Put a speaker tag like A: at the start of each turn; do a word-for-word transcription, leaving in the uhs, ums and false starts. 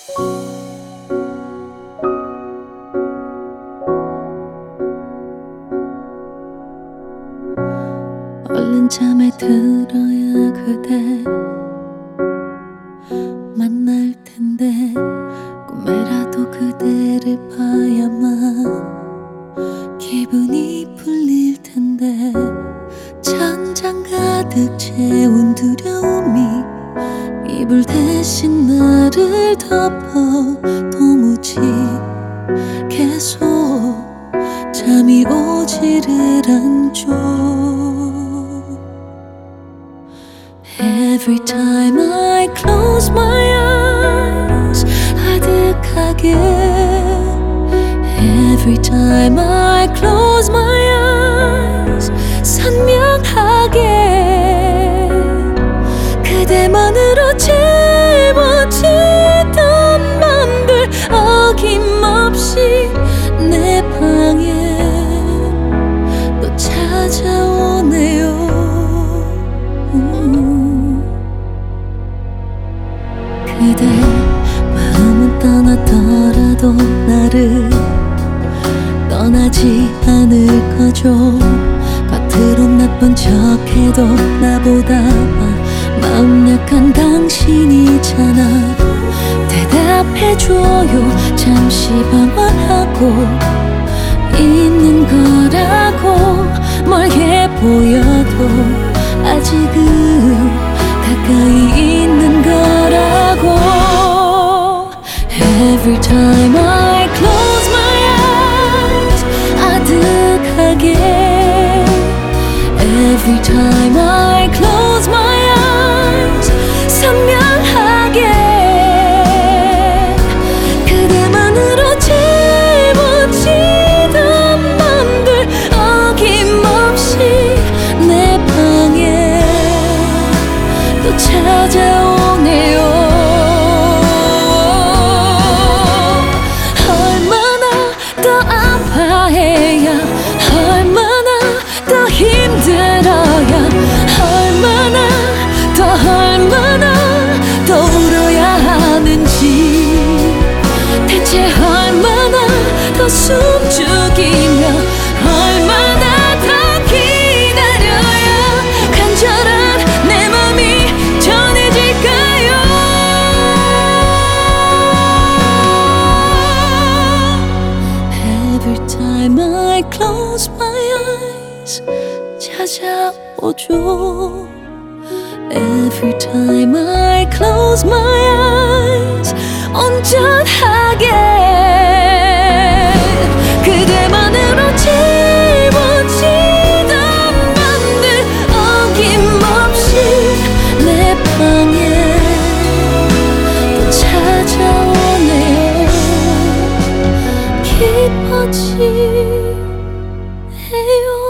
A: 얼른 잠에 들어야 그대 만날 텐데 꿈에라도 그대를 봐야만 기분이 풀릴 텐데 천장 가득 채운 두려움이 이불 대신 나를 덮어 도무지 계속 잠이 오지를 않죠. Every time I close my eyes 아득하게 Every time I close my eyes 선명하게 그대만으로 짊어지던 맘들 어김없이 내 방에 또 찾아오네요. 그대 마음은 떠났더라도 나를 떠나지 않을 거죠. 겉으론 나쁜 척해도 나보다 마음 약한 당신이잖아. 대답해줘요. 잠시 방황하고 있는 거라고 멀게 보여도 아직은 가까이 있는 거라고. Every time I close my eyes 아득하게 Every time I close my eyes 선명하게 그대만으로 짊어지던 맘들 어김없이 내 방에 또 찾아오네요. 얼마나 더 아파해야 얼마나 더 힘들어야 얼마나 더 얼마나 더 울어야 하는지 대체 얼마나 더 숨죽이며 얼마나 더 기다려야 간절한 내 맘이 전해질까요? Every time I close my eyes 찾아오죠. Every time I close my eyes 온전하게 그대만으로 짊어지던 맘들 어김없이 내 방에 또 찾아오네요. 깊어지네요.